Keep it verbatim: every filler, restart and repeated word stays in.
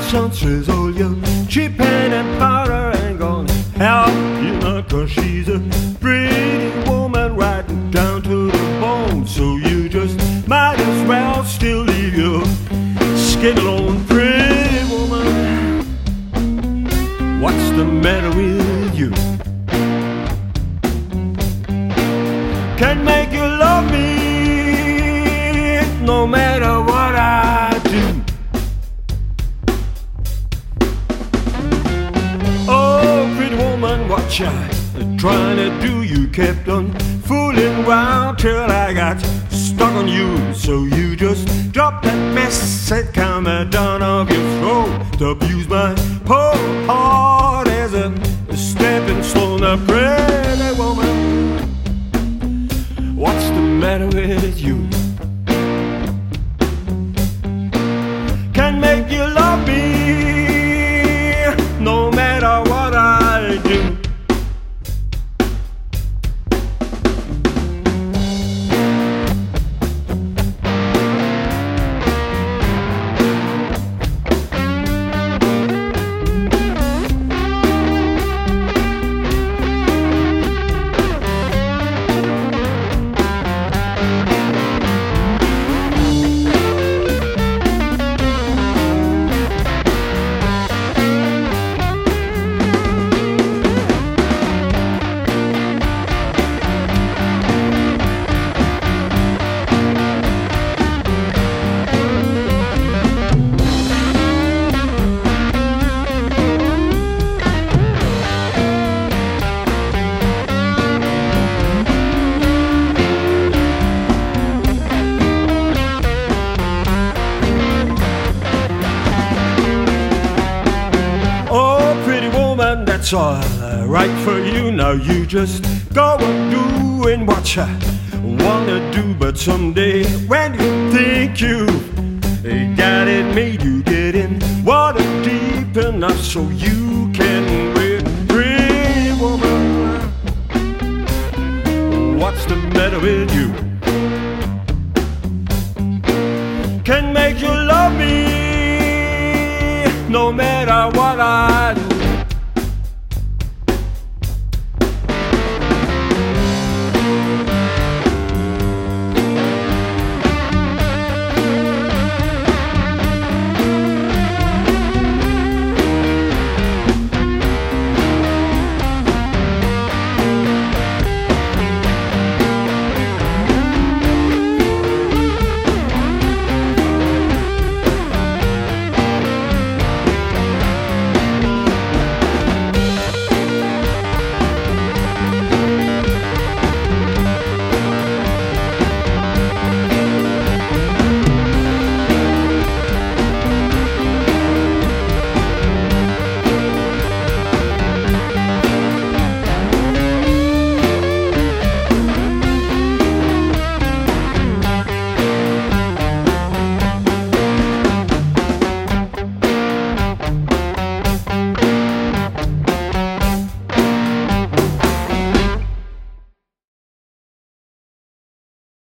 says, oh, your cheap paint and powder ain't gonna help you none, 'cause she's a pretty woman right down to the bone. So you just might as well still leave your skin alone. Pretty woman, what's the matter with you? Can't make you love me no matter what I do. Oh, pretty woman, what you trying to do? You kept on fooling around till I got stuck on you. So you just dropped that mess that coming down off your throat to abuse my poor heart as a stepping stone. A pretty woman, what's the matter with you? Can't make you love me no matter what I do. That's all right for you. Now you just go and doing what you wanna do. But someday when you think you got it made, you get in water deep enough so you can breathe. Pretty woman, what's the matter with you? Can make you love me no matter what I do.